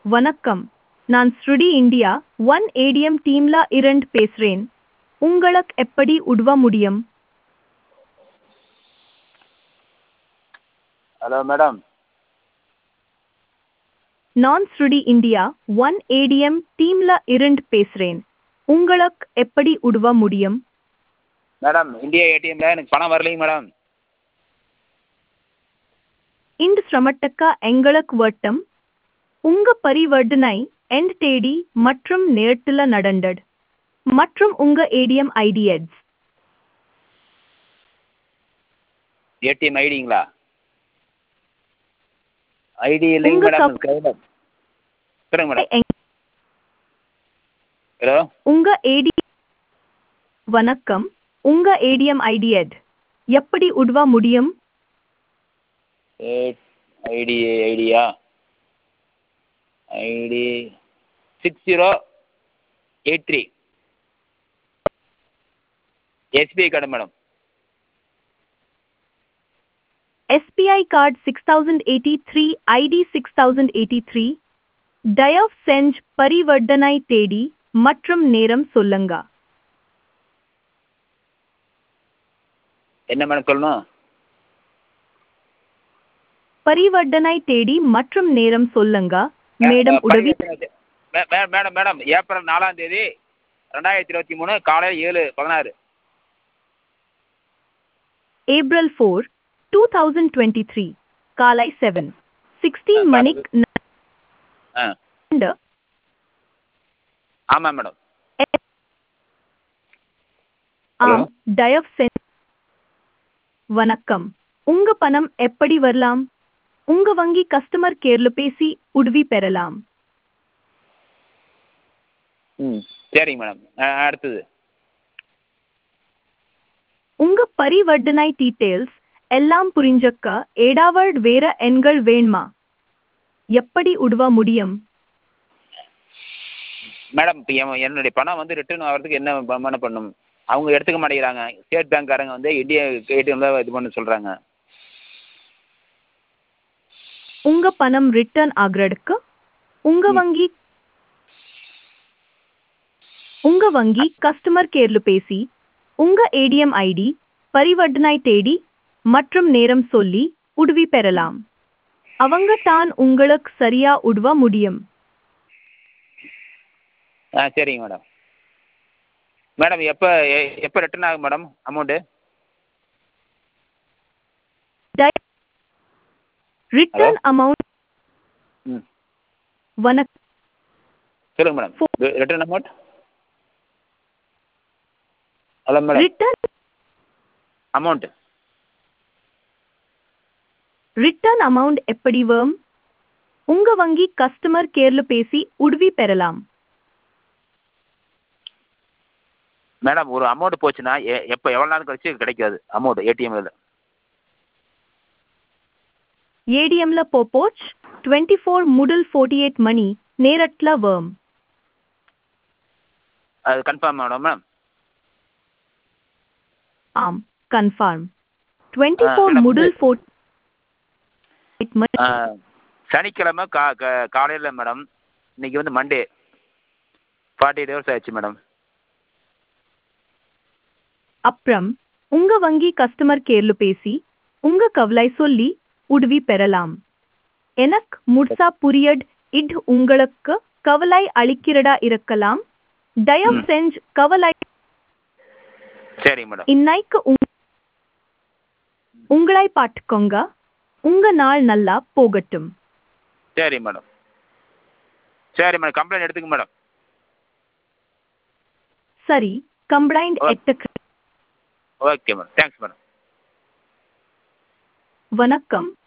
வணக்கம். நான் ஸ்ருடி இந்தியா ஒன் ஏடிஎம் டீம்ல இருந்து பேசுறேன். உங்களுக்கு எப்படி உதவ முடியும்? Hello madam. நான் ஸ்ருடி இந்தியா ஒன் ஏடிஎம் டீம்ல இருந்து பேசுறேன். உங்களுக்கு எப்படி உதவ முடியும்? மேடம், இந்தியா ஏடிஎம்ல எனக்கு பணம் வரலைங்க மேடம். இந்த சிரமத்துக்கு எங்களுக்கு வட்டம். உங்க பரிவர்த்தனை எண்ட் தேதி மற்றும் நேரத்துல நடந்தது மற்றும் உங்க ஏடிஎம் ஐடி எட்ஸ். ஏடிஎம் ஐடிங்களா? ஐடி இல்லைங்க உங்க மேடம். கையில் சொல்லுங்க மேடம். ஹலோ. உங்க ஏடி வணக்கம். உங்க ஏடிஎம் ஐடி எட் எப்படி உதவ முடியும்? Idea ID 6083 SBI card madam. SBI card 6083 ID 6083 தயவு செஞ்சு பரிவர்த்தனை தேதி மற்றும் நேரம் சொல்லுங்க. என்ன மேடம் சொல்லணும்? பரிவர்த்தனை தேதி மற்றும் நேரம் சொல்லுங்க. மேடம் உதவி. மேடம் ஏப்ரல் 4ஆம் தேதி 2023 காலை 7:16. April 4, 2023 காலை 7:16 மணிக்கு ஆமாம் மேடம். ஆம். தயவு செஞ்சு. வணக்கம். உங்க பணம் எப்படி வரலாம்? உங்க வங்கி கஸ்டமர் கேர்ல பேசி உதவி பெறலாம். சரிங்க மேடம். அடுத்தது. உங்க பரிவர்த்தனை டீடைல்ஸ் எல்லாம் புரிஞ்சக்க ஏதாவது வேற எண்கள் வேணுமா? எப்படி உதவ முடியும்? மேடம், இப்போ என்னுடைய பணம் வந்து ரிட்டர்ன் ஆகிறதுக்கு என்ன பண்ணணும்? அவங்க எடுத்துக்க மாட்டேங்கிறாங்க. ஸ்டேட் பேங்க்காரங்க வந்து இந்தியா ஏடிஎம்ல இது பண்ண சொல்கிறாங்க. உங்க பணம் ரிட்டர்ன் ஆகிறதுக்கு உங்க வங்கி கஸ்டமர் கேர்ல பேசி உங்க ஏடிஎம் ஐடி பரிவர்த்தனை தேதி மற்றும் நேரம் சொல்லி உதவி பெறலாம். அவங்க தான் உங்களுக்கு சரியா உதவ முடியும். சரிங்க மேடம். மேடம் எப்போ ரிட்டர்ன் ஆகும் மேடம் அமௌண்ட்டு? Return amount. வணக்கம். சொல்லுங்க madam. Return amount. Hello madam. Return amount. Return amount எப்படி வரும்? உங்க வங்கி கஸ்டமர் கேர்ல பேசி உதவி பெறலாம். மேடம், ஒரு அமௌண்ட் போச்சுன்னா எவ்வளோ நாள் கழிச்சு கிடைக்காது அமௌண்ட் ஏடிஎம்ல? ஏடிஎம்ல போச்சு 24 முதல் 48 மணி நேரத்துல வரும். அது கன்ஃபார்ம் மேடம்? ஆம், கன்ஃபார்ம். 24 முதல் 48 மணி. சனிக்கிழமை காலையில் மேடம். இன்னைக்கு வந்து மண்டே. 48 ஹவர்ஸ் ஆயிடுச்சு மேடம். அப்புறம் உங்க வங்கி கஸ்டமர் கேர்ல பேசி உங்க கவலை சொல்லி உதவி பெறலாம். எனக்கு முழுசா புரியட். இது உங்களுக்கு கவலை அளிக்கிறதா இருக்கலாம். தயவு செஞ்சு கவலை. சரி மேடம். இன்னைக்கு உங்களை பார்த்துக்கோங்க. உங்க நாள் நல்லா போகட்டும். சரி மேடம். கம்ப்ளைண்ட் எடுத்துக்க மேடம். சரி, கம்ப்ளைண்ட் எடுத்துக்க. Okay madam. Thanks madam. வணக்கம்.